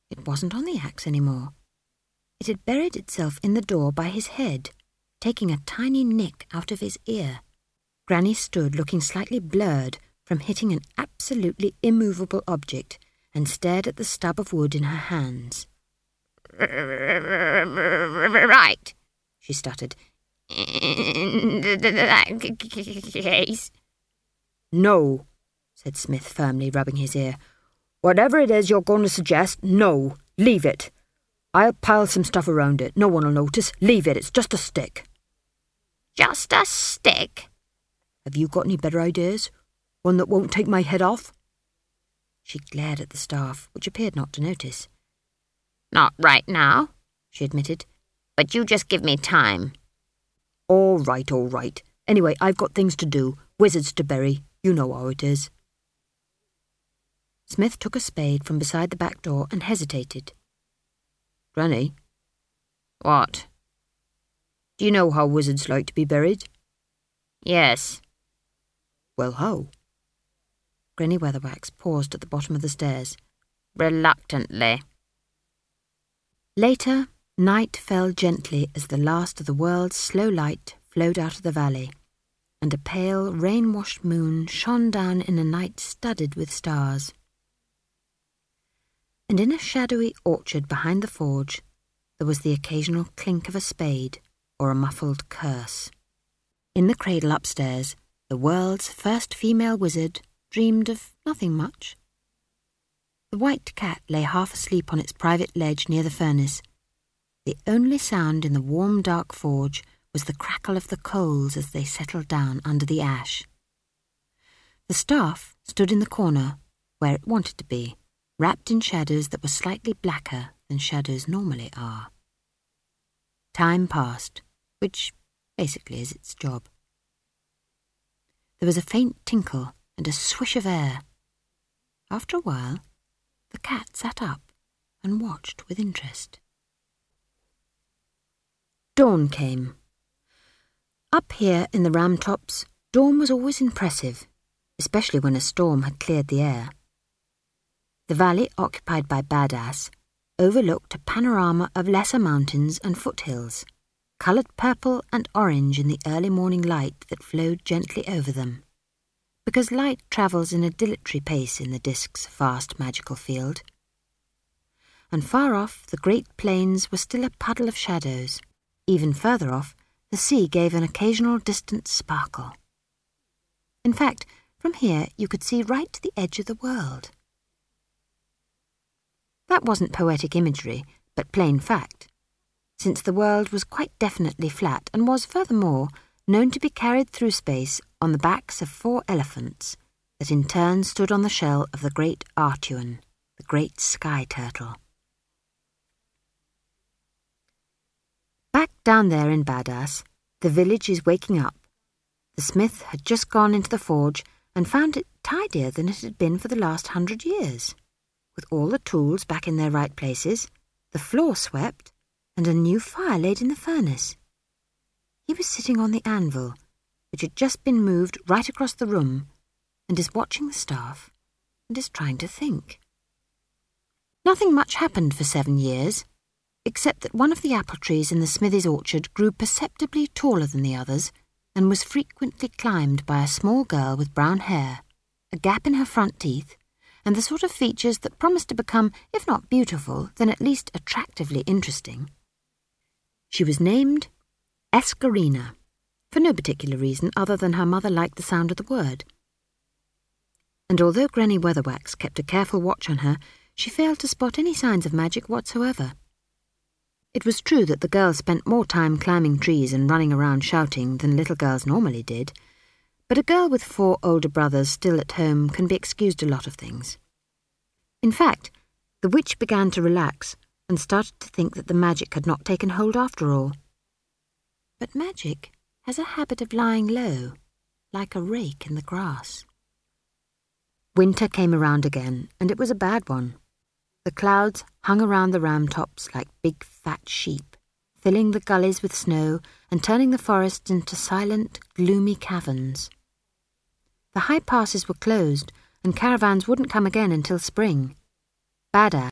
It wasn't on the axe anymore. It had buried itself in the door by his head, taking a tiny nick out of his ear. Granny stood looking slightly blurred from hitting an absolutely immovable object and stared at the stub of wood in her hands. Right, she stuttered. In that case. No, said Smith firmly, rubbing his ear. Whatever it is you're going to suggest, no, leave it. I'll pile some stuff around it. No one will notice. Leave it. It's just a stick. Just a stick? Have you got any better ideas? One that won't take my head off? She glared at the staff, which appeared not to notice. Not right now, she admitted. But you just give me time. All right, all right. Anyway, I've got things to do. Wizards to bury. You know how it is. Smith took a spade from beside the back door and hesitated. Granny? What? Do you know how wizards like to be buried? Yes. Well, how? Granny Weatherwax paused at the bottom of the stairs. Reluctantly. Later, night fell gently as the last of the world's slow light flowed out of the valley, and a pale, rain-washed moon shone down in a night studded with stars. And in a shadowy orchard behind the forge, there was the occasional clink of a spade or a muffled curse. In the cradle upstairs, the world's first female wizard dreamed of nothing much. The white cat lay half asleep on its private ledge near the furnace. The only sound in the warm, dark forge was the crackle of the coals as they settled down under the ash. The staff stood in the corner, where it wanted to be, wrapped in shadows that were slightly blacker than shadows normally are. Time passed, which basically is its job. There was a faint tinkle and a swish of air. After a while, the cat sat up and watched with interest. Dawn came. Up here in the Ramtops, dawn was always impressive, especially when a storm had cleared the air. The valley occupied by Badass overlooked a panorama of lesser mountains and foothills, coloured purple and orange in the early morning light that flowed gently over them, because light travels in a dilatory pace in the disk's vast magical field. And far off, the great plains were still a puddle of shadows. Even further off, the sea gave an occasional distant sparkle. In fact, from here you could see right to the edge of the world. That wasn't poetic imagery, but plain fact, since the world was quite definitely flat and was, furthermore, known to be carried through space on the backs of 4 elephants that in turn stood on the shell of the great Artuan, the great sky turtle. Back down there in Badass, the village is waking up. The smith had just gone into the forge and found it tidier than it had been for the last 100 years, with all the tools back in their right places, the floor swept, and a new fire laid in the furnace. He was sitting on the anvil, which had just been moved right across the room, and is watching the staff, and is trying to think. Nothing much happened for 7 years, except that one of the apple trees in the smithy's orchard grew perceptibly taller than the others, and was frequently climbed by a small girl with brown hair, a gap in her front teeth, and the sort of features that promised to become, if not beautiful, then at least attractively interesting. She was named Escarina, for no particular reason other than her mother liked the sound of the word. And although Granny Weatherwax kept a careful watch on her, she failed to spot any signs of magic whatsoever. It was true that the girl spent more time climbing trees and running around shouting than little girls normally did, but a girl with 4 older brothers still at home can be excused a lot of things. In fact, the witch began to relax and started to think that the magic had not taken hold after all. But magic has a habit of lying low, like a rake in the grass. Winter came around again, and it was a bad one. The clouds hung around the Ramtops like big fat sheep, filling the gullies with snow and turning the forests into silent, gloomy caverns. The high passes were closed, and caravans wouldn't come again until spring. Badass